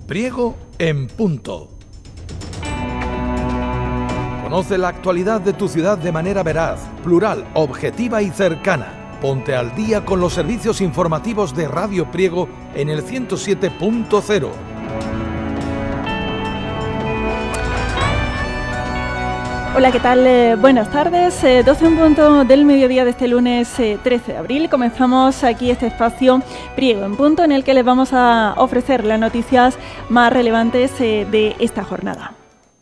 Priego en punto. Conoce la actualidad de tu ciudad de manera veraz, plural, objetiva y cercana. Ponte al día con los servicios informativos de Radio Priego en el 107.0. Hola, ¿qué tal? Buenas tardes. 12 en punto del mediodía de este lunes 13 de abril. Comenzamos aquí este espacio Priego en punto, en el que les vamos a ofrecer las noticias más relevantes de esta jornada.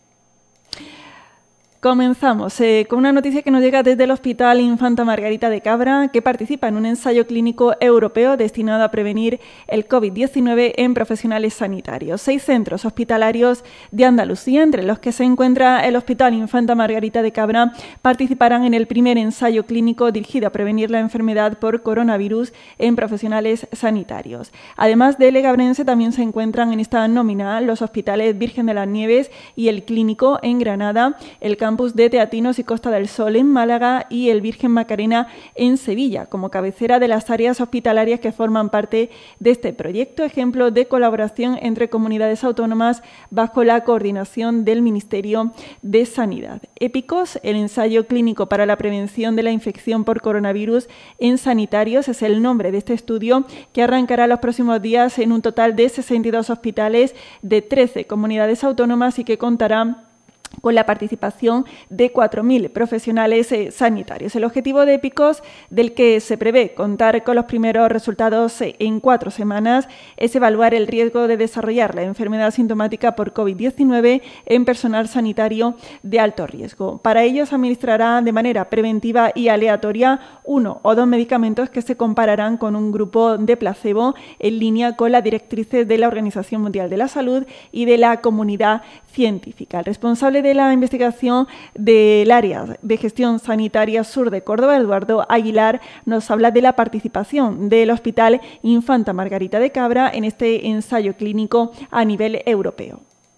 Comenzamos con una noticia que nos llega desde el Hospital Infanta Margarita de Cabra, que participa en un ensayo clínico europeo destinado a prevenir el COVID-19 en profesionales sanitarios. 6 centros hospitalarios de Andalucía, entre los que se encuentra el Hospital Infanta Margarita de Cabra, participarán en el primer ensayo clínico dirigido a prevenir la enfermedad por coronavirus en profesionales sanitarios. Además de Legabrense, también se encuentran en esta nómina los hospitales Virgen de las Nieves y el Clínico en Granada, el campus de Teatinos y Costa del Sol en Málaga y el Virgen Macarena en Sevilla, como cabecera de las áreas hospitalarias que forman parte de este proyecto, ejemplo de colaboración entre comunidades autónomas bajo la coordinación del Ministerio de Sanidad. EPICOS, el ensayo clínico para la prevención de la infección por coronavirus en sanitarios, es el nombre de este estudio que arrancará los próximos días en un total de 62 hospitales de 13 comunidades autónomas y que contará con la participación de 4.000 profesionales sanitarios. El objetivo de EPICOS, del que se prevé contar con los primeros resultados en 4 semanas, es evaluar el riesgo de desarrollar la enfermedad sintomática por COVID-19 en personal sanitario de alto riesgo. Para ello se administrará de manera preventiva y aleatoria 1 o 2 medicamentos que se compararán con un grupo de placebo en línea con las directrices de la Organización Mundial de la Salud y de la comunidad científica. El responsable de la investigación del área de gestión sanitaria sur de Córdoba, Eduardo Aguilar, nos habla de la participación del Hospital Infanta Margarita de Cabra en este ensayo clínico a nivel europeo.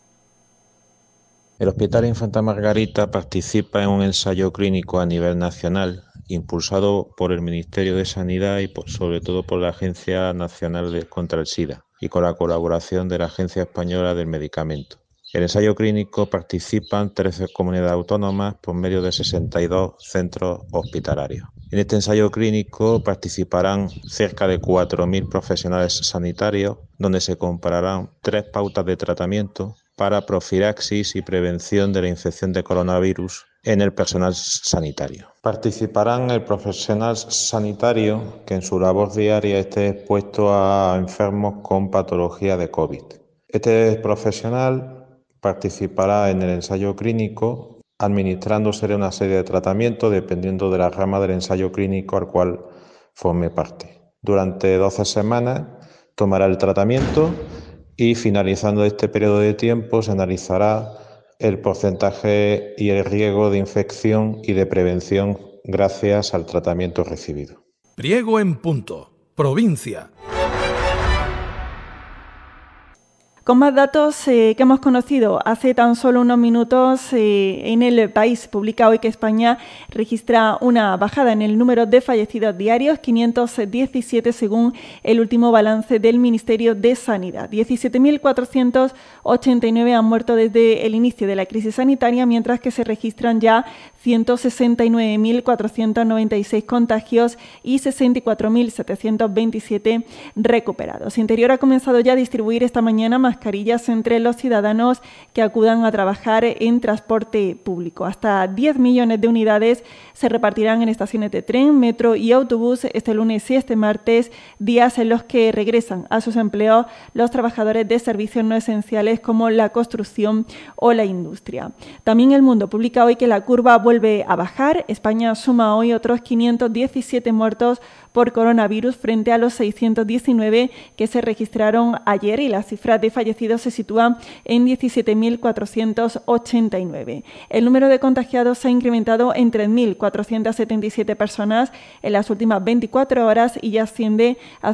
El Hospital Infanta Margarita participa en un ensayo clínico a nivel nacional, impulsado por el Ministerio de Sanidad y sobre todo por la Agencia Nacional contra el SIDA y con la colaboración de la Agencia Española del Medicamento. En el ensayo clínico participan 13 comunidades autónomas por medio de 62 centros hospitalarios. En este ensayo clínico participarán cerca de 4.000 profesionales sanitarios, donde se compararán 3 pautas de tratamiento para profilaxis y prevención de la infección de coronavirus en el personal sanitario. Participarán el profesional sanitario que en su labor diaria esté expuesto a enfermos con patología de COVID. Este profesional participará en el ensayo clínico administrándose una serie de tratamientos dependiendo de la rama del ensayo clínico al cual forme parte. Durante 12 semanas tomará el tratamiento y finalizando este periodo de tiempo se analizará el porcentaje y el riesgo de infección y de prevención gracias al tratamiento recibido. Priego en punto. Provincia. Con más datos que hemos conocido hace tan solo unos minutos, en El País publica hoy que España registra una bajada en el número de fallecidos diarios, 517 según el último balance del Ministerio de Sanidad. 17.489 han muerto desde el inicio de la crisis sanitaria, mientras que se registran ya 169.496 contagios y 64.727 recuperados. Interior ha comenzado ya a distribuir esta mañana mascarillas entre los ciudadanos que acudan a trabajar en transporte público. Hasta 10 millones de unidades se repartirán en estaciones de tren, metro y autobús este lunes y este martes, días en los que regresan a sus empleos los trabajadores de servicios no esenciales como la construcción o la industria. También El Mundo publica hoy que la curva vuelve a bajar. España suma hoy otros 517 muertos por coronavirus frente a los 619 que se registraron ayer y la cifra de fallecidos se sitúa en 17.489. El número de contagiados se ha incrementado en 3.477 personas en las últimas 24 horas y ya asciende a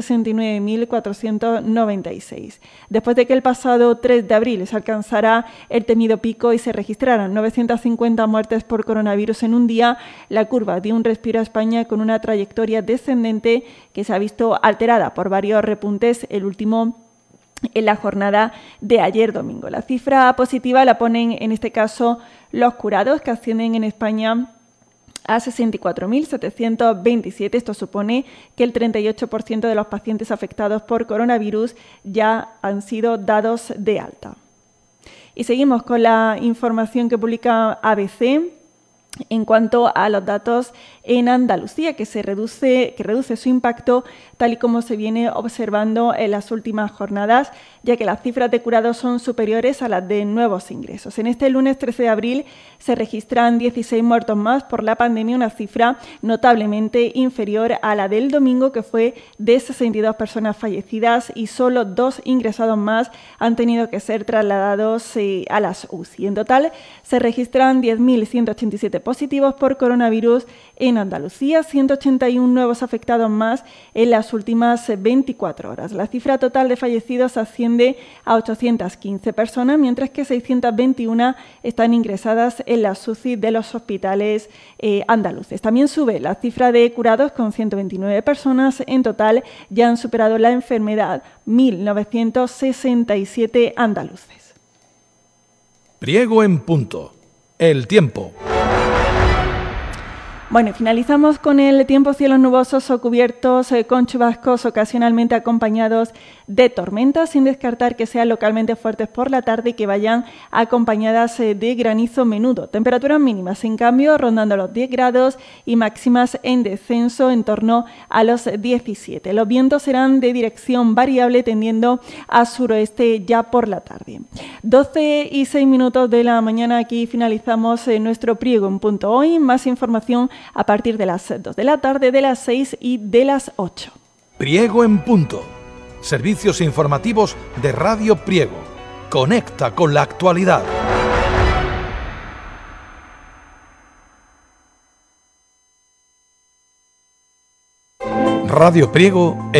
169.496. Después de que el pasado 3 de abril se alcanzara el temido pico y se registraran 950 muertes por coronavirus en un día, la curva dio un respiro a España con una trayectoria descendente que se ha visto alterada por varios repuntes, el último en la jornada de ayer domingo. La cifra positiva la ponen en este caso los curados, que ascienden en España a 64.727. Esto supone que el 38% de los pacientes afectados por coronavirus ya han sido dados de alta. Y seguimos con la información que publica ABC. En cuanto a los datos en Andalucía, que reduce su impacto tal y como se viene observando en las últimas jornadas, ya que las cifras de curados son superiores a las de nuevos ingresos. En este lunes 13 de abril se registran 16 muertos más por la pandemia, una cifra notablemente inferior a la del domingo, que fue de 62 personas fallecidas, y solo 2 ingresados más han tenido que ser trasladados a las UCI. En total se registran 10.187 positivos por coronavirus en Andalucía, 181 nuevos afectados más en las últimas 24 horas. La cifra total de fallecidos asciende a 815 personas, mientras que 621 están ingresadas en las UCI de los hospitales andaluces. También sube la cifra de curados, con 129 personas. En total ya han superado la enfermedad 1.967 andaluces. Priego en punto. El tiempo. Bueno, finalizamos con el tiempo: cielos nubosos o cubiertos con chubascos ocasionalmente acompañados de tormentas, sin descartar que sean localmente fuertes por la tarde y que vayan acompañadas de granizo menudo. Temperaturas mínimas, en cambio, rondando los 10 grados y máximas en descenso en torno a los 17. Los vientos serán de dirección variable, tendiendo a suroeste ya por la tarde. 12:06 de la mañana, aquí finalizamos nuestro Priego en punto hoy. Más información a partir de las 2 de la tarde, de las 6 y de las 8. Priego en punto. Servicios informativos de Radio Priego. Conecta con la actualidad. Radio Priego